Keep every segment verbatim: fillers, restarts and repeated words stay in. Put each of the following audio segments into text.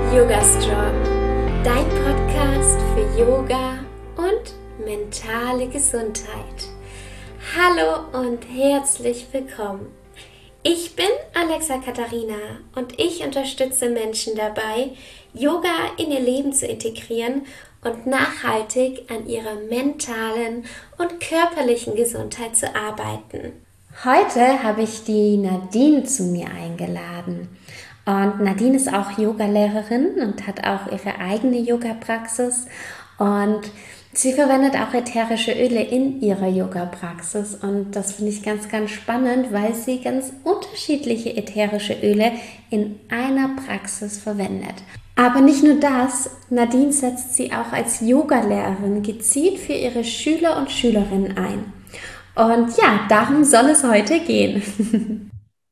Yoga Strong, dein Podcast für Yoga und mentale Gesundheit. Hallo und herzlich willkommen. Ich bin Alexa Katharina und ich unterstütze Menschen dabei, Yoga in ihr Leben zu integrieren und nachhaltig an ihrer mentalen und körperlichen Gesundheit zu arbeiten. Heute habe ich die Nadine zu mir eingeladen. Und Nadine ist auch Yogalehrerin und hat auch ihre eigene Yoga-Praxis. Und sie verwendet auch ätherische Öle in ihrer Yoga-Praxis. Und das finde ich ganz, ganz spannend, weil sie ganz unterschiedliche ätherische Öle in einer Praxis verwendet. Aber nicht nur das, Nadine setzt sie auch als Yogalehrerin gezielt für ihre Schüler und Schülerinnen ein. Und ja, darum soll es heute gehen.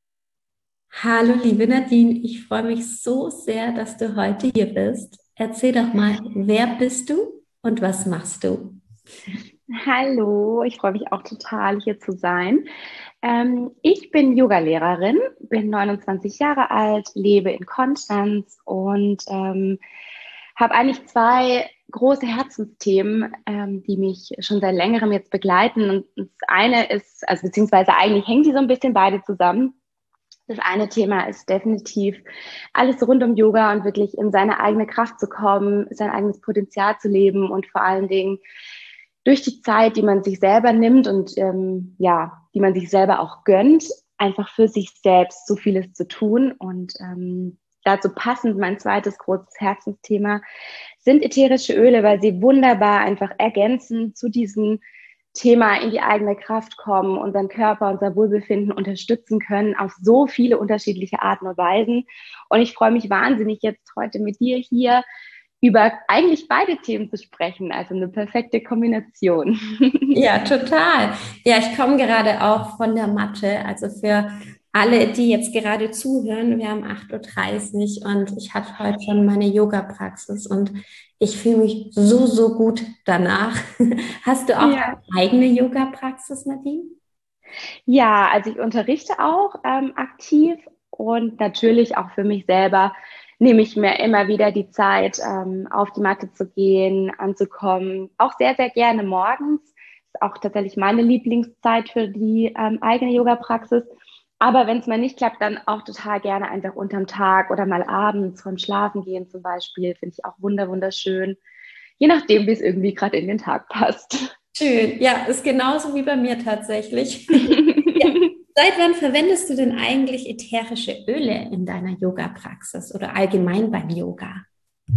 Hallo liebe Nadine, ich freue mich so sehr, dass du heute hier bist. Erzähl doch mal, wer bist du und was machst du? Hallo, ich freue mich auch total, hier zu sein. Ähm, ich bin Yogalehrerin, bin neunundzwanzig Jahre alt, lebe in Konstanz und ähm, habe eigentlich zwei große Herzensthemen, ähm, die mich schon seit längerem jetzt begleiten. Und das eine ist, also beziehungsweise eigentlich hängen die so ein bisschen beide zusammen. Das eine Thema ist definitiv alles rund um Yoga und wirklich in seine eigene Kraft zu kommen, sein eigenes Potenzial zu leben und vor allen Dingen durch die Zeit, die man sich selber nimmt und ähm, ja, die man sich selber auch gönnt, einfach für sich selbst so vieles zu tun. Und ähm, dazu passend mein zweites großes Herzensthema sind ätherische Öle, weil sie wunderbar einfach ergänzen zu diesem Thema in die eigene Kraft kommen, unseren Körper, unser Wohlbefinden unterstützen können auf so viele unterschiedliche Arten und Weisen. Und ich freue mich wahnsinnig, jetzt heute mit dir hier über eigentlich beide Themen zu sprechen, also eine perfekte Kombination. Ja, total. Ja, ich komme gerade auch von der Matte, also für alle, die jetzt gerade zuhören, wir haben acht Uhr dreißig und ich hatte heute schon meine Yoga-Praxis und ich fühle mich so, so gut danach. Hast du auch Ja. deine eigene Yoga-Praxis, Nadine? Ja, also ich unterrichte auch ähm, aktiv und natürlich auch für mich selber nehme ich mir immer wieder die Zeit, ähm, auf die Matte zu gehen, anzukommen. Auch sehr, sehr gerne morgens. Ist auch tatsächlich meine Lieblingszeit für die ähm, eigene Yoga-Praxis. Aber wenn es mal nicht klappt, dann auch total gerne einfach unterm Tag oder mal abends vom Schlafen gehen zum Beispiel. Finde ich auch wunder, wunderschön. Je nachdem, wie es irgendwie gerade in den Tag passt. Schön. Ja, ist genauso wie bei mir tatsächlich. Ja. Seit wann verwendest du denn eigentlich ätherische Öle in deiner Yoga-Praxis oder allgemein beim Yoga?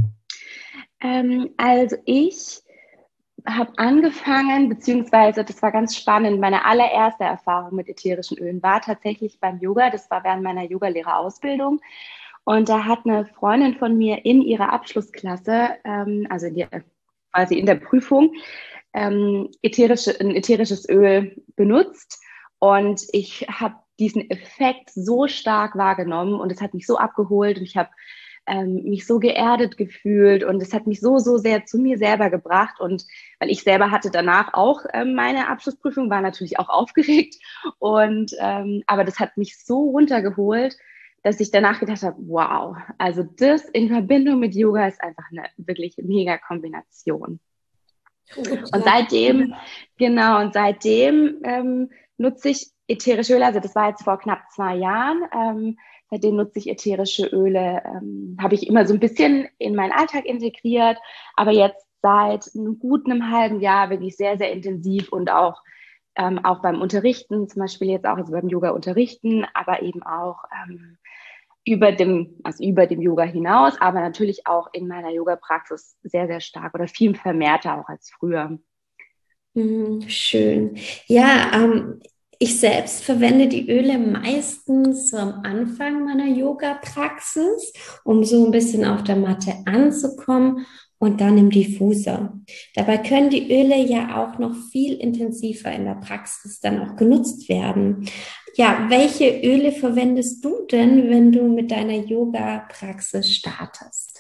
Ähm, also ich habe angefangen, beziehungsweise das war ganz spannend, meine allererste Erfahrung mit ätherischen Ölen war tatsächlich beim Yoga. Das war während meiner Yogalehrerausbildung. Und da hat eine Freundin von mir in ihrer Abschlussklasse, ähm, also in der, quasi in der Prüfung, ähm, ätherische, ein ätherisches Öl benutzt. Und ich habe diesen Effekt so stark wahrgenommen und es hat mich so abgeholt und ich habe ähm, mich so geerdet gefühlt und es hat mich so, so sehr zu mir selber gebracht. Und weil ich selber hatte danach auch ähm, meine Abschlussprüfung, war natürlich auch aufgeregt. Und ähm, aber das hat mich so runtergeholt, dass ich danach gedacht habe, wow, also das in Verbindung mit Yoga ist einfach eine wirklich mega Kombination. Und seitdem, genau, und seitdem ähm, nutze ich ätherische Öle, also das war jetzt vor knapp zwei Jahren, ähm, seitdem nutze ich ätherische Öle, ähm, habe ich immer so ein bisschen in meinen Alltag integriert, aber jetzt seit einem guten einem halben Jahr wirklich sehr, sehr intensiv und auch, ähm, auch beim Unterrichten, zum Beispiel jetzt auch also beim Yoga unterrichten, aber eben auch ähm, über dem, also über dem Yoga hinaus, aber natürlich auch in meiner Yoga-Praxis sehr, sehr stark oder viel vermehrter auch als früher. Schön. Ja, ähm, ich selbst verwende die Öle meistens so am Anfang meiner Yoga-Praxis, um so ein bisschen auf der Matte anzukommen und dann im Diffuser. Dabei können die Öle ja auch noch viel intensiver in der Praxis dann auch genutzt werden. Ja, welche Öle verwendest du denn, wenn du mit deiner Yoga-Praxis startest?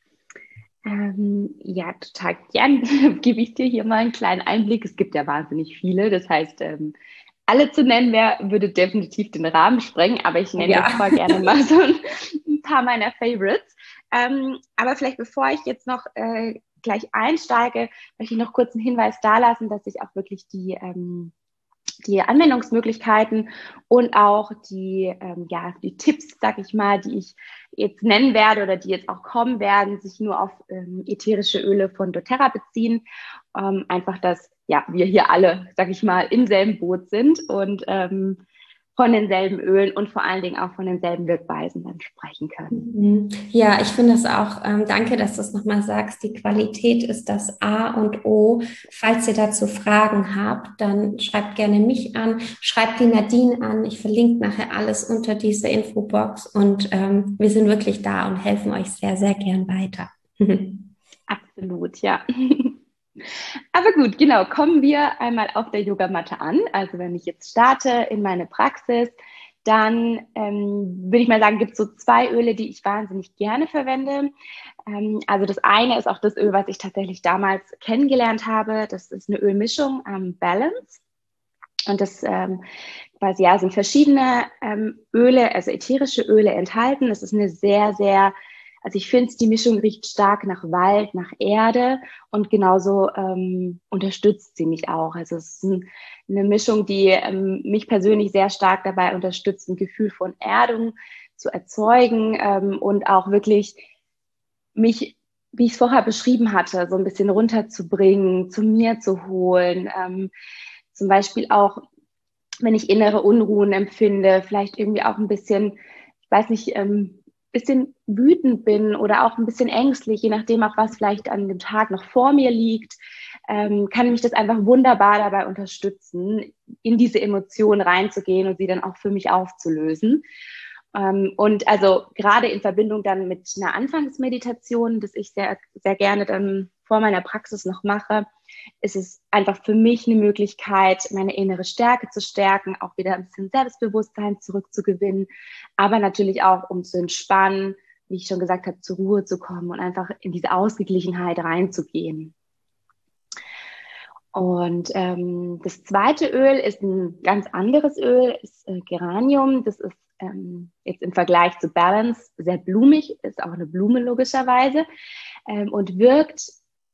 Ähm, ja, total gern gebe ich dir hier mal einen kleinen Einblick. Es gibt ja wahnsinnig viele. Das heißt, ähm, alle zu nennen wär, würde definitiv den Rahmen sprengen, aber ich nenne Ja. jetzt voll gerne mal so ein, ein paar meiner Favorites. Ähm, aber vielleicht bevor ich jetzt noch äh, gleich einsteige, möchte ich noch kurz einen Hinweis dalassen, dass ich auch wirklich die, ähm, die Anwendungsmöglichkeiten und auch die, ähm, ja, die Tipps, sag ich mal, die ich jetzt nennen werde oder die jetzt auch kommen werden, sich nur auf ähm, ätherische Öle von doTERRA beziehen. Ähm, einfach, dass ja, wir hier alle, sag ich mal, im selben Boot sind und ähm, von denselben Ölen und vor allen Dingen auch von denselben Wirkweisen dann sprechen können. Ja, ich finde es auch, ähm, danke, dass du es nochmal sagst, die Qualität ist das A und O. Falls ihr dazu Fragen habt, dann schreibt gerne mich an, schreibt die Nadine an. Ich verlinke nachher alles unter dieser Infobox und ähm, wir sind wirklich da und helfen euch sehr, sehr gern weiter. Absolut, ja. Aber gut, genau, kommen wir einmal auf der Yogamatte an. Also wenn ich jetzt starte in meine Praxis, dann ähm, würde ich mal sagen, gibt es so zwei Öle, die ich wahnsinnig gerne verwende. Ähm, also das eine ist auch das Öl, was ich tatsächlich damals kennengelernt habe. Das ist eine Ölmischung ähm, Balance. Und das ähm, quasi, ja, sind verschiedene ähm, Öle, also ätherische Öle enthalten. Das ist eine sehr, sehr Also ich finde, die Mischung riecht stark nach Wald, nach Erde und genauso ähm, unterstützt sie mich auch. Also es ist ein, eine Mischung, die ähm, mich persönlich sehr stark dabei unterstützt, ein Gefühl von Erdung zu erzeugen ähm, und auch wirklich mich, wie ich es vorher beschrieben hatte, so ein bisschen runterzubringen, zu mir zu holen. Ähm, zum Beispiel auch, wenn ich innere Unruhen empfinde, vielleicht irgendwie auch ein bisschen, ich weiß nicht, ähm, bisschen wütend bin oder auch ein bisschen ängstlich, je nachdem auch was vielleicht an dem Tag noch vor mir liegt, ähm, kann mich das einfach wunderbar dabei unterstützen, in diese Emotionen reinzugehen und sie dann auch für mich aufzulösen. Ähm, und also gerade in Verbindung dann mit einer Anfangsmeditation, das ich sehr, sehr gerne dann vor meiner Praxis noch mache, ist es einfach für mich eine Möglichkeit, meine innere Stärke zu stärken, auch wieder ein bisschen Selbstbewusstsein zurückzugewinnen, aber natürlich auch, um zu entspannen, wie ich schon gesagt habe, zur Ruhe zu kommen und einfach in diese Ausgeglichenheit reinzugehen. Und ähm, das zweite Öl ist ein ganz anderes Öl, ist äh, Geranium. Das ist ähm, jetzt im Vergleich zu Balance sehr blumig, ist auch eine Blume logischerweise ähm, und wirkt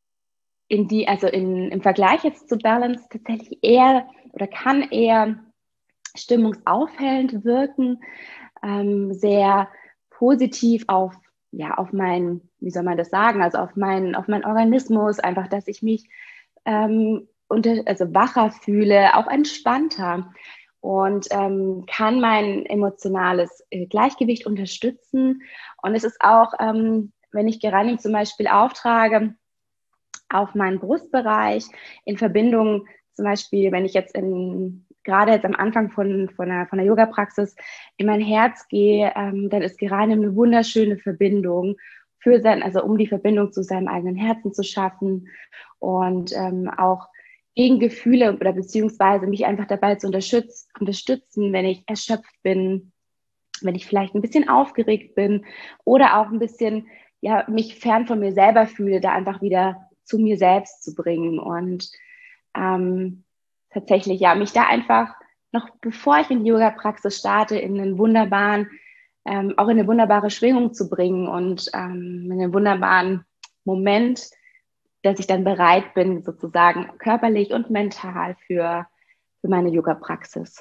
in die, also in, im Vergleich jetzt zu Balance tatsächlich eher oder kann eher stimmungsaufhellend wirken, ähm, sehr positiv auf, ja, auf mein, wie soll man das sagen, also auf meinen, auf meinen Organismus, einfach, dass ich mich ähm, unter, also wacher fühle, auch entspannter und ähm, kann mein emotionales äh, Gleichgewicht unterstützen. Und es ist auch, ähm, wenn ich Geranium zum Beispiel auftrage, auf meinen Brustbereich in Verbindung, zum Beispiel, wenn ich jetzt in, gerade jetzt am Anfang von, von einer, von einer Yoga-Praxis in mein Herz gehe, ähm, dann ist Geranium eine wunderschöne Verbindung für sein, also um die Verbindung zu seinem eigenen Herzen zu schaffen und ähm, auch gegen Gefühle oder beziehungsweise mich einfach dabei zu unterstützen, unterstützen, wenn ich erschöpft bin, wenn ich vielleicht ein bisschen aufgeregt bin oder auch ein bisschen, ja, mich fern von mir selber fühle, da einfach wieder zu mir selbst zu bringen und ähm, tatsächlich, ja, mich da einfach noch bevor ich in die Yoga-Praxis starte, in einen wunderbaren, ähm, auch in eine wunderbare Schwingung zu bringen und ähm, in einen wunderbaren Moment, dass ich dann bereit bin, sozusagen körperlich und mental für, für meine Yoga-Praxis.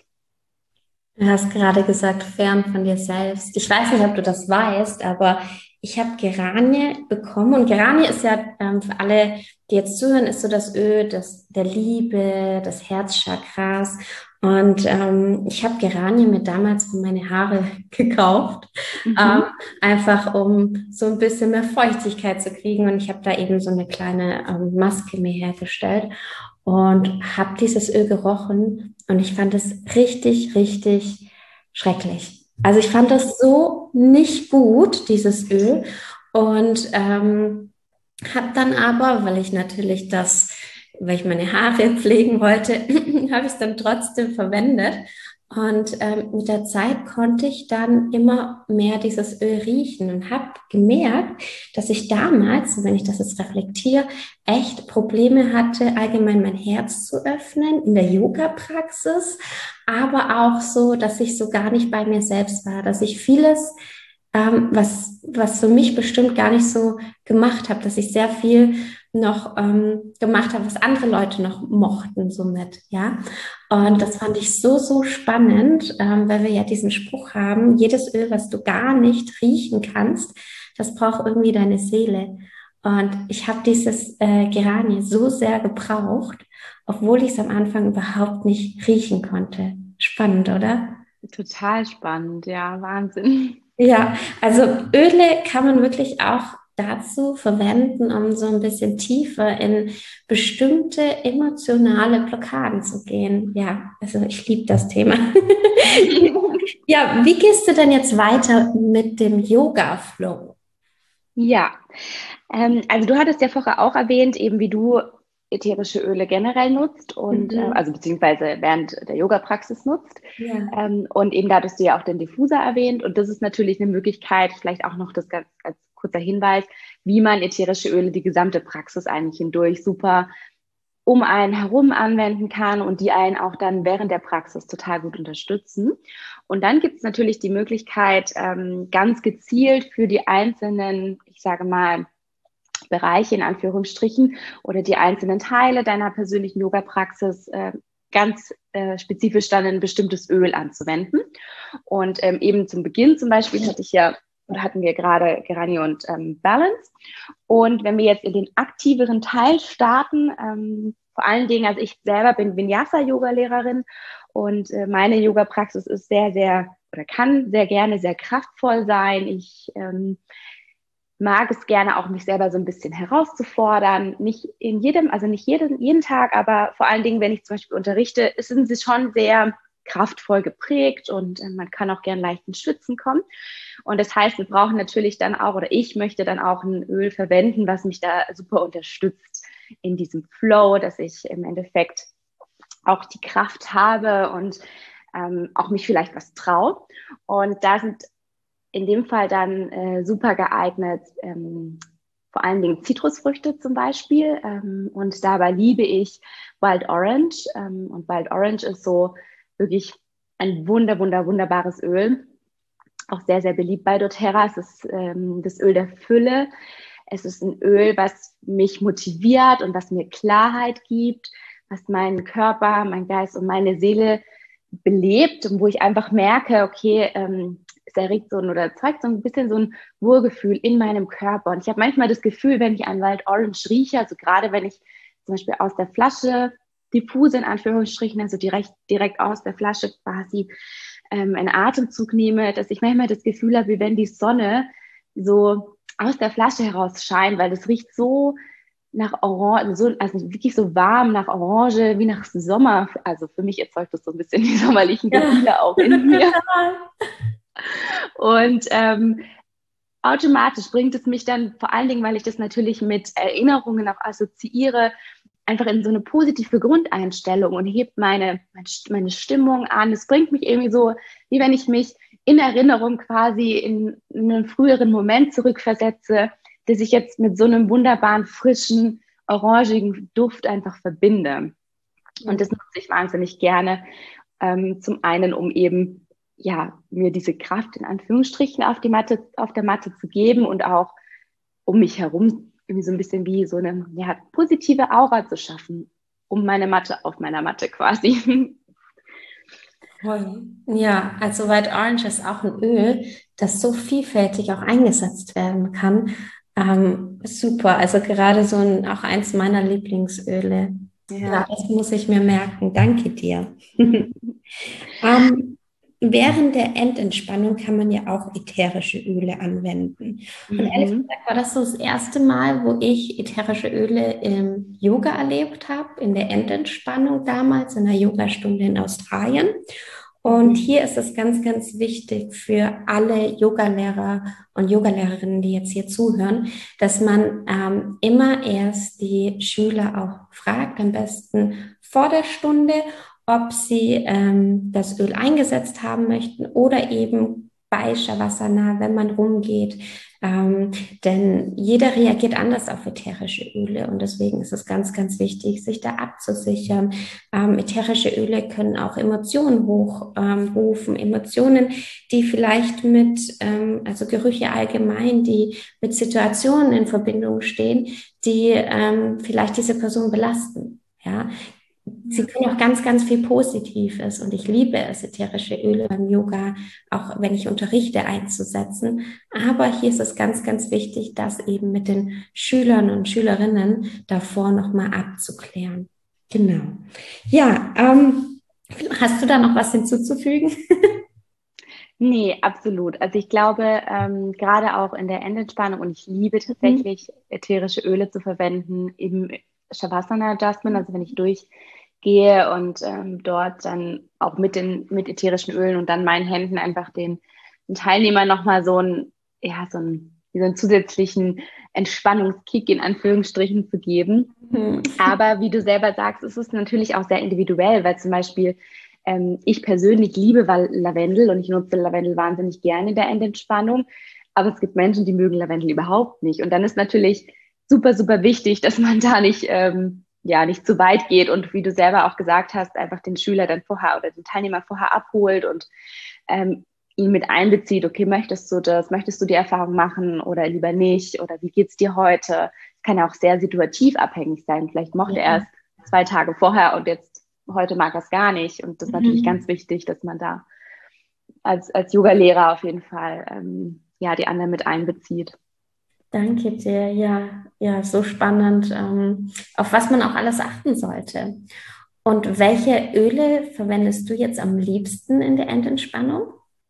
Du hast gerade gesagt, fern von dir selbst. Ich weiß nicht, ob du das weißt, aber ich habe Geranie bekommen und Geranie ist ja ähm, für alle, die jetzt zuhören, ist so das Öl das, der Liebe, des Herzchakras. Und ähm, ich habe Geranie mir damals für meine Haare gekauft, Mhm. ähm, einfach um so ein bisschen mehr Feuchtigkeit zu kriegen. Und ich habe da eben so eine kleine ähm, Maske mir hergestellt und habe dieses Öl gerochen und ich fand es richtig, richtig schrecklich. Also ich fand das so nicht gut, dieses Öl. Und ähm, habe dann aber, weil ich natürlich das, weil ich meine Haare pflegen wollte, habe ich es dann trotzdem verwendet. Und ähm, mit der Zeit konnte ich dann immer mehr dieses Öl riechen und habe gemerkt, dass ich damals, wenn ich das jetzt reflektiere, echt Probleme hatte, allgemein mein Herz zu öffnen in der Yoga-Praxis, aber auch so, dass ich so gar nicht bei mir selbst war, dass ich vieles ähm, was, was für mich bestimmt gar nicht so gemacht habe, dass ich sehr viel noch ähm, gemacht habe, was andere Leute noch mochten, somit, ja. Und das fand ich so, so spannend, ähm, weil wir ja diesen Spruch haben, jedes Öl, was du gar nicht riechen kannst, das braucht irgendwie deine Seele. Und ich habe dieses äh, Geranie so sehr gebraucht, obwohl ich es am Anfang überhaupt nicht riechen konnte. Spannend, oder? Total spannend, ja, Wahnsinn. Ja, also Öle kann man wirklich auch dazu verwenden, um so ein bisschen tiefer in bestimmte emotionale Blockaden zu gehen. Ja, also ich liebe das Thema. Ja, wie gehst du denn jetzt weiter mit dem Yoga-Flow? Ja, ähm, also du hattest ja vorher auch erwähnt, eben wie du ätherische Öle generell nutzt und äh, Mhm. also beziehungsweise während der Yoga-Praxis nutzt. Ja. Ähm, und eben da hattest du ja auch den Diffuser erwähnt. Und das ist natürlich eine Möglichkeit, vielleicht auch noch das ganz, als kurzer Hinweis, wie man ätherische Öle die gesamte Praxis eigentlich hindurch super um einen herum anwenden kann und die einen auch dann während der Praxis total gut unterstützen. Und dann gibt es natürlich die Möglichkeit, ähm, ganz gezielt für die einzelnen, ich sage mal, Bereiche in Anführungsstrichen oder die einzelnen Teile deiner persönlichen Yoga-Praxis äh, ganz äh, spezifisch dann ein bestimmtes Öl anzuwenden. Und ähm, eben zum Beginn zum Beispiel hatte ich ja oder hatten wir gerade Gerani und ähm, Balance. Und wenn wir jetzt in den aktiveren Teil starten, ähm, vor allen Dingen, also ich selber bin Vinyasa-Yoga-Lehrerin und äh, meine Yoga-Praxis ist sehr, sehr oder kann sehr gerne sehr kraftvoll sein. Ich ähm, mag es gerne auch, mich selber so ein bisschen herauszufordern. Nicht in jedem, also nicht jeden, jeden Tag, aber vor allen Dingen, wenn ich zum Beispiel unterrichte, sind sie schon sehr kraftvoll geprägt und äh, man kann auch gern leicht ins Schwitzen kommen. Und das heißt, wir brauchen natürlich dann auch, oder ich möchte dann auch ein Öl verwenden, was mich da super unterstützt in diesem Flow, dass ich im Endeffekt auch die Kraft habe und ähm, auch mich vielleicht was traue. Und da sind in dem Fall dann äh, super geeignet, ähm, vor allen Dingen Zitrusfrüchte zum Beispiel. Ähm, und dabei liebe ich Wild Orange. Ähm, und Wild Orange ist so wirklich ein wunder, wunder, wunderbares Öl. Auch sehr, sehr beliebt bei doTERRA. Es ist ähm, das Öl der Fülle. Es ist ein Öl, was mich motiviert und was mir Klarheit gibt, was meinen Körper, meinen Geist und meine Seele belebt und wo ich einfach merke, okay, ähm, es erregt so ein oder erzeugt so ein bisschen so ein Wohlgefühl in meinem Körper. Und ich habe manchmal das Gefühl, wenn ich ein Wild Orange rieche, also gerade wenn ich zum Beispiel aus der Flasche diffuse in Anführungsstrichen, also direkt, direkt aus der Flasche quasi ähm, einen Atemzug nehme, dass ich manchmal das Gefühl habe, wie wenn die Sonne so aus der Flasche heraus scheint, weil das riecht so nach Orange, so, also wirklich so warm nach Orange, wie nach Sommer. Also für mich erzeugt das so ein bisschen die sommerlichen Ja. Gefühle auch in mir. Und ähm, automatisch bringt es mich dann, vor allen Dingen, weil ich das natürlich mit Erinnerungen auch assoziiere, einfach in so eine positive Grundeinstellung und hebt meine, meine Stimmung an. Es bringt mich irgendwie so, wie wenn ich mich in Erinnerung quasi in, in einen früheren Moment zurückversetze, dass ich jetzt mit so einem wunderbaren, frischen, orangigen Duft einfach verbinde. Und das nutze ich wahnsinnig gerne. Ähm, zum einen, um eben ja, mir diese Kraft in Anführungsstrichen auf die Matte, auf der Matte zu geben und auch um mich herum irgendwie so ein bisschen wie so eine ja, positive Aura zu schaffen, um meine Matte auf meiner Matte quasi. Voll. Ja, also White Orange ist auch ein Öl, das so vielfältig auch eingesetzt werden kann. Ähm, super, also gerade so ein, auch eins meiner Lieblingsöle. Ja, Ja. das muss ich mir merken. Danke dir. Ähm, während der Endentspannung kann man ja auch ätherische Öle anwenden. Und ehrlich Mhm. gesagt war das so das erste Mal, wo ich ätherische Öle im Yoga erlebt habe, in der Endentspannung damals, in einer Yogastunde in Australien. Und hier ist es ganz, ganz wichtig für alle Yogalehrer und Yogalehrerinnen, die jetzt hier zuhören, dass man ähm, immer erst die Schüler auch fragt, am besten vor der Stunde, ob sie ähm, das Öl eingesetzt haben möchten oder eben bei Shavasana, wenn man rumgeht. Ähm, denn jeder reagiert anders auf ätherische Öle und deswegen ist es ganz, ganz wichtig, sich da abzusichern. Ähm, ätherische Öle können auch Emotionen hochrufen, ähm, Emotionen, die vielleicht mit, ähm, also Gerüche allgemein, die mit Situationen in Verbindung stehen, die ähm, vielleicht diese Person belasten. Ja, sie Ja. können auch ganz, ganz viel Positives und ich liebe es, ätherische Öle beim Yoga, auch wenn ich unterrichte, einzusetzen. Aber hier ist es ganz, ganz wichtig, das eben mit den Schülern und Schülerinnen davor nochmal abzuklären. Genau. Ja, ähm, hast du da noch was hinzuzufügen? Nee, absolut. Also ich glaube, ähm, gerade auch in der Endentspannung, und ich liebe Mhm. tatsächlich ätherische Öle zu verwenden im Shavasana Adjustment, also wenn ich durchgehe und ähm, dort dann auch mit den mit ätherischen Ölen und dann meinen Händen einfach den, den Teilnehmern nochmal so ein, ja, so ein, wie so einen zusätzlichen Entspannungskick in Anführungsstrichen zu geben. Mhm. Aber wie du selber sagst, ist es natürlich auch sehr individuell, weil zum Beispiel ähm, ich persönlich liebe Lavendel und ich nutze Lavendel wahnsinnig gerne in der Endentspannung. Aber es gibt Menschen, die mögen Lavendel überhaupt nicht. Und dann ist natürlich super, super wichtig, dass man da nicht, ähm, ja, nicht zu weit geht und wie du selber auch gesagt hast, einfach den Schüler dann vorher oder den Teilnehmer vorher abholt und ähm, ihn mit einbezieht. Okay, möchtest du das? Möchtest du die Erfahrung machen oder lieber nicht? Oder wie geht's dir heute? Kann ja auch sehr situativ abhängig sein. Vielleicht mochte er es Ja. zwei Tage vorher und jetzt heute mag er es gar nicht. Und das ist natürlich ganz Mhm. wichtig, dass man da als, als Yoga-Lehrer auf jeden Fall ähm, ja, die anderen mit einbezieht. Danke dir. Ja, ja, so spannend, ähm, auf was man auch alles achten sollte. Und welche Öle verwendest du jetzt am liebsten in der Endentspannung?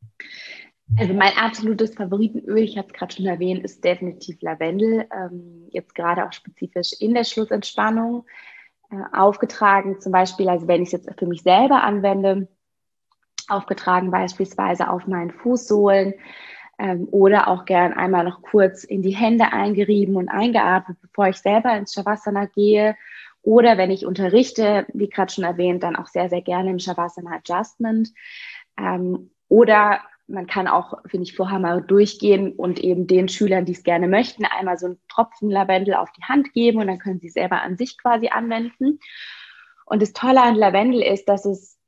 Also mein absolutes Favoritenöl, ich habe es gerade schon erwähnt, ist definitiv Lavendel. Ähm, jetzt gerade auch spezifisch in der Schlussentspannung äh, aufgetragen. Zum Beispiel, also wenn ich es jetzt für mich selber anwende, aufgetragen beispielsweise auf meinen Fußsohlen ähm, oder auch gern einmal noch kurz in die Hände eingerieben und eingeatmet, bevor ich selber ins Shavasana gehe. Oder wenn ich unterrichte, wie gerade schon erwähnt, dann auch sehr, sehr gerne im Shavasana Adjustment. Ähm, oder man kann auch, finde ich, vorher mal durchgehen und eben den Schülern, die es gerne möchten, einmal so einen Tropfen Lavendel auf die Hand geben und dann können sie selber an sich quasi anwenden. Und das Tolle an Lavendel ist, dass es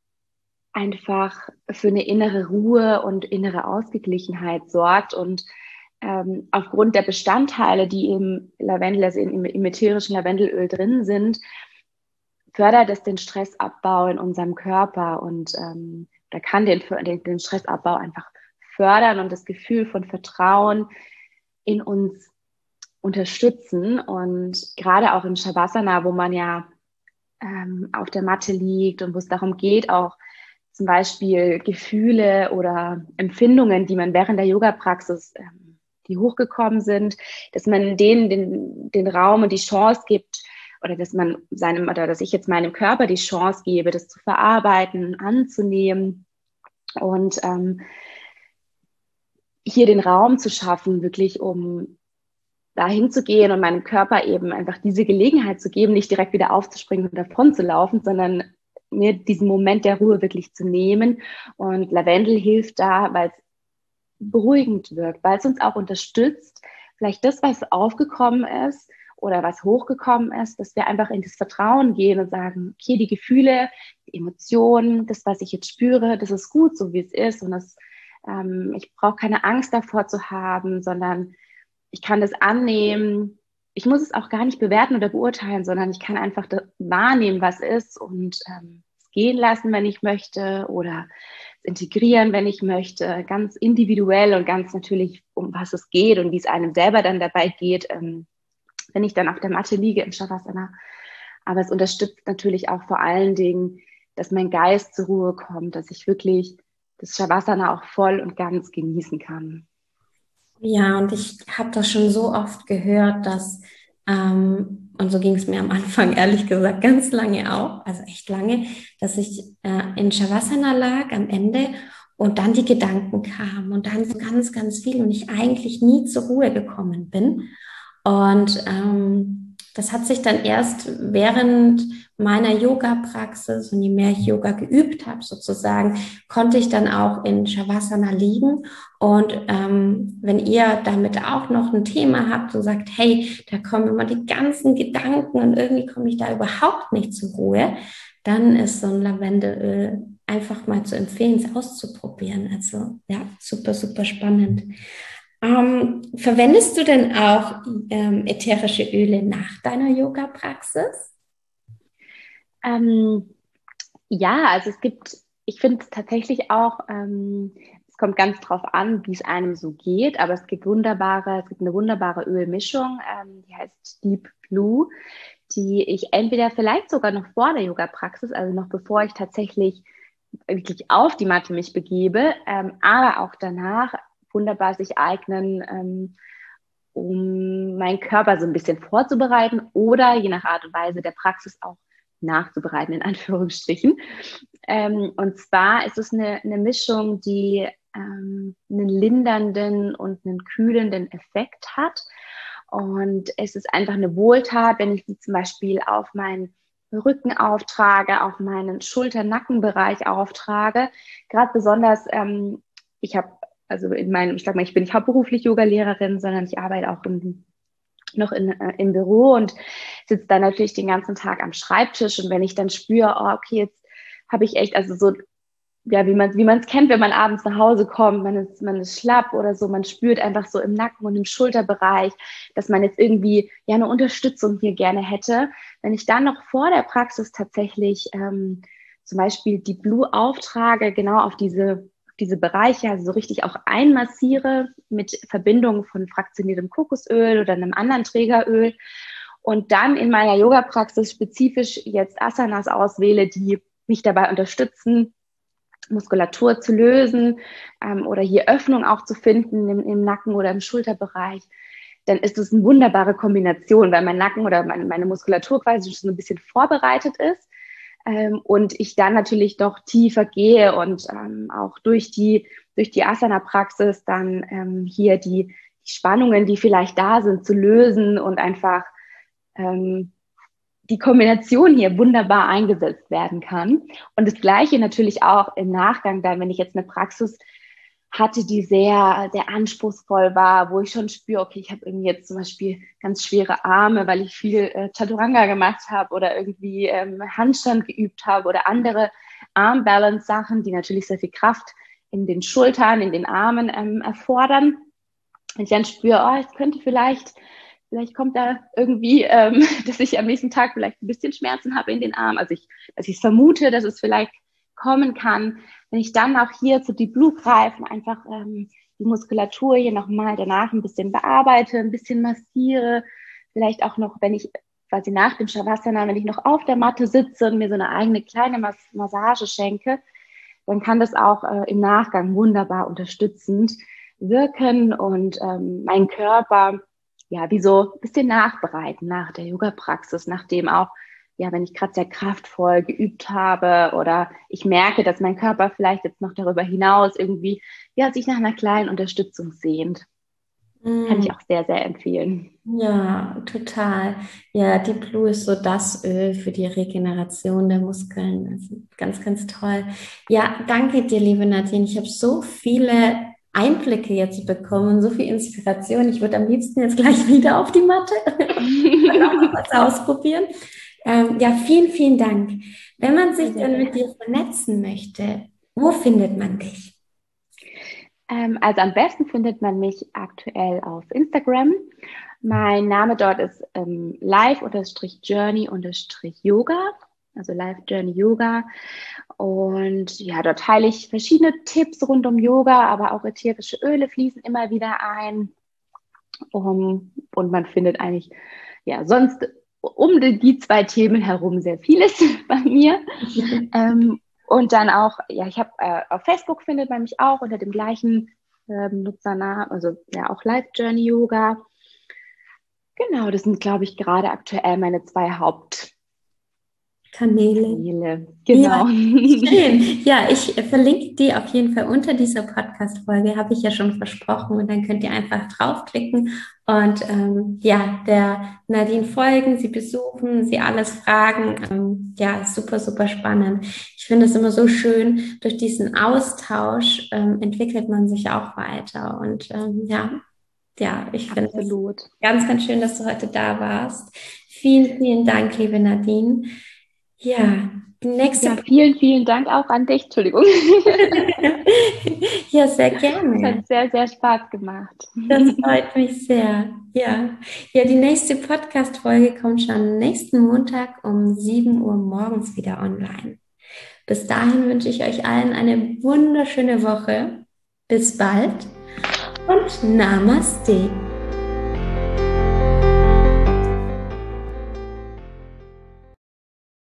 einfach für eine innere Ruhe und innere Ausgeglichenheit sorgt und ähm, aufgrund der Bestandteile, die im Lavendel, also im, im ätherischen Lavendelöl drin sind, fördert es den Stressabbau in unserem Körper und ähm, da kann den, den, den Stressabbau einfach fördern und das Gefühl von Vertrauen in uns unterstützen. Und gerade auch im Shavasana, wo man ja ähm, auf der Matte liegt und wo es darum geht, auch zum Beispiel Gefühle oder Empfindungen, die man während der Yoga-Praxis, ähm, die hochgekommen sind, dass man denen den, den Raum und die Chance gibt, oder dass man seinem, oder dass ich jetzt meinem Körper die Chance gebe, das zu verarbeiten, anzunehmen und ähm, hier den Raum zu schaffen, wirklich um dahin zu gehen und meinem Körper eben einfach diese Gelegenheit zu geben, nicht direkt wieder aufzuspringen und davon zu laufen, sondern mir diesen Moment der Ruhe wirklich zu nehmen. Und Lavendel hilft da, weil es beruhigend wirkt, weil es uns auch unterstützt, vielleicht das, was aufgekommen ist oder was hochgekommen ist, dass wir einfach in das Vertrauen gehen und sagen, okay, die Gefühle, die Emotionen, das, was ich jetzt spüre, das ist gut, so wie es ist und das, ähm, ich brauche keine Angst davor zu haben, sondern ich kann das annehmen. Ich muss es auch gar nicht bewerten oder beurteilen, sondern ich kann einfach wahrnehmen, was ist und ähm, es gehen lassen, wenn ich möchte oder es integrieren, wenn ich möchte. Ganz individuell und ganz natürlich, um was es geht und wie es einem selber dann dabei geht, ähm, wenn ich dann auf der Matte liege im Shavasana. Aber es unterstützt natürlich auch vor allen Dingen, dass mein Geist zur Ruhe kommt, dass ich wirklich das Shavasana auch voll und ganz genießen kann. Ja, und ich habe das schon so oft gehört, dass, ähm, und so ging es mir am Anfang, ehrlich gesagt, ganz lange auch, also echt lange, dass ich äh, in Shavasana lag am Ende und dann die Gedanken kamen und dann so ganz, ganz viel und ich eigentlich nie zur Ruhe gekommen bin. Und ähm, das hat sich dann erst während meiner Yoga-Praxis und je mehr ich Yoga geübt habe sozusagen, konnte ich dann auch in Shavasana liegen. Und ähm, wenn ihr damit auch noch ein Thema habt und sagt, hey, da kommen immer die ganzen Gedanken und irgendwie komme ich da überhaupt nicht zur Ruhe, dann ist so ein Lavendelöl einfach mal zu empfehlen, es auszuprobieren. Also ja, super, super spannend. Ähm, verwendest du denn auch ähm, ätherische Öle nach deiner Yoga-Praxis? Ähm, ja, also es gibt, ich finde es tatsächlich auch, ähm, es kommt ganz drauf an, wie es einem so geht, aber es gibt wunderbare, es gibt eine wunderbare Ölmischung, ähm, die heißt Deep Blue, die ich entweder vielleicht sogar noch vor der Yoga-Praxis, also noch bevor ich tatsächlich wirklich auf die Matte mich begebe, ähm, aber auch danach wunderbar sich eignen, ähm, um meinen Körper so ein bisschen vorzubereiten oder je nach Art und Weise der Praxis auch nachzubereiten, in Anführungsstrichen. Ähm, und zwar ist es eine, eine Mischung, die ähm, einen lindernden und einen kühlenden Effekt hat. Und es ist einfach eine Wohltat, wenn ich sie zum Beispiel auf meinen Rücken auftrage, auf meinen Schulter-Nackenbereich auftrage. Gerade besonders, ähm, ich habe, also in meinem, ich sag mal, ich bin nicht hauptberuflich Yoga-Lehrerin, sondern ich arbeite auch im, noch in, äh, im Büro und sitze dann natürlich den ganzen Tag am Schreibtisch. Und wenn ich dann spüre, oh, okay, jetzt habe ich echt, also so, ja, wie man wie man es kennt, wenn man abends nach Hause kommt, man ist, man ist schlapp oder so, man spürt einfach so im Nacken und im Schulterbereich, dass man jetzt irgendwie ja eine Unterstützung hier gerne hätte. Wenn ich dann noch vor der Praxis tatsächlich ähm, zum Beispiel die Blue auftrage, genau auf diese, diese Bereiche, also so richtig auch einmassiere mit Verbindung von fraktioniertem Kokosöl oder einem anderen Trägeröl und dann in meiner Yoga-Praxis spezifisch jetzt Asanas auswähle, die mich dabei unterstützen, Muskulatur zu lösen ähm, oder hier Öffnung auch zu finden im, im Nacken oder im Schulterbereich, dann ist es eine wunderbare Kombination, weil mein Nacken oder meine, meine Muskulatur quasi schon ein bisschen vorbereitet ist ähm, und ich dann natürlich noch tiefer gehe und ähm, auch durch die, durch die Asana-Praxis dann ähm, hier die, die Spannungen, die vielleicht da sind, zu lösen und einfach ähm, die Kombination hier wunderbar eingesetzt werden kann. Und das Gleiche natürlich auch im Nachgang dann, wenn ich jetzt eine Praxis hatte, die sehr, sehr anspruchsvoll war, wo ich schon spüre, okay, ich habe irgendwie jetzt zum Beispiel ganz schwere Arme, weil ich viel äh, Chaturanga gemacht habe oder irgendwie ähm, Handstand geübt habe oder andere Arm-Balance-Sachen, die natürlich sehr viel Kraft in den Schultern, in den Armen ähm, erfordern. Wenn ich dann spüre, oh, ich könnte vielleicht Vielleicht kommt da irgendwie, ähm, dass ich am nächsten Tag vielleicht ein bisschen Schmerzen habe in den Armen. Also ich, dass ich vermute, dass es vielleicht kommen kann. Wenn ich dann auch hier zu Deep Blue greife, einfach ähm, die Muskulatur hier nochmal danach ein bisschen bearbeite, ein bisschen massiere. Vielleicht auch noch, wenn ich quasi nach dem Shavasana, wenn ich noch auf der Matte sitze und mir so eine eigene kleine Mas- Massage schenke, dann kann das auch äh, im Nachgang wunderbar unterstützend wirken und ähm, mein Körper ja, wie so ein bisschen nachbereiten nach der Yoga-Praxis, nachdem auch, ja, wenn ich gerade sehr kraftvoll geübt habe oder ich merke, dass mein Körper vielleicht jetzt noch darüber hinaus irgendwie, ja, sich nach einer kleinen Unterstützung sehnt. Kann Mm, ich auch sehr, sehr empfehlen. ja, total. Ja, die Blue ist so das Öl für die Regeneration der Muskeln. Also ganz, ganz toll. Ja, danke dir, liebe Nadine. Ich habe so viele Einblicke jetzt bekommen, so viel Inspiration. Ich würde am liebsten jetzt gleich wieder auf die Matte und auch noch was ausprobieren. Ähm, ja, vielen, vielen Dank. Wenn man sich Sehr dann mit gerne. dir vernetzen möchte, wo findet man dich? Ähm, also am besten findet man mich aktuell auf Instagram. Mein Name dort ist ähm, live-journey-yoga, also Live Journey Yoga. Und ja, dort teile ich verschiedene Tipps rund um Yoga, aber auch ätherische Öle fließen immer wieder ein. Um, und man findet eigentlich, ja, sonst um die, die zwei Themen herum sehr vieles bei mir. Ähm, und dann auch, ja, ich habe äh, auf Facebook findet man mich auch unter dem gleichen ähm, Nutzernamen, also ja auch Life Journey Yoga. Genau, das sind, glaube ich, gerade aktuell meine zwei Hauptkanäle. Kanäle. Kanäle. Genau. Ja, schön. Ja, ich äh, verlinke die auf jeden Fall unter dieser Podcast-Folge, habe ich ja schon versprochen. Und dann könnt ihr einfach draufklicken und ähm, ja, der Nadine folgen, sie besuchen, sie alles fragen. Ähm, ja, super, super spannend. Ich finde es immer so schön, durch diesen Austausch ähm, entwickelt man sich auch weiter. Und ähm, ja, ja, ich finde es Absolut. ganz, ganz schön, dass du heute da warst. Vielen, vielen Dank, liebe Nadine. Ja, die nächste. Ja, vielen, vielen Dank auch an dich. Entschuldigung. Ja, sehr Es gerne. hat sehr, sehr Spaß gemacht. Das freut mich sehr. Ja, ja, die nächste Podcast-Folge kommt schon nächsten Montag um sieben Uhr morgens wieder online. Bis dahin wünsche ich euch allen eine wunderschöne Woche. Bis bald und Namaste.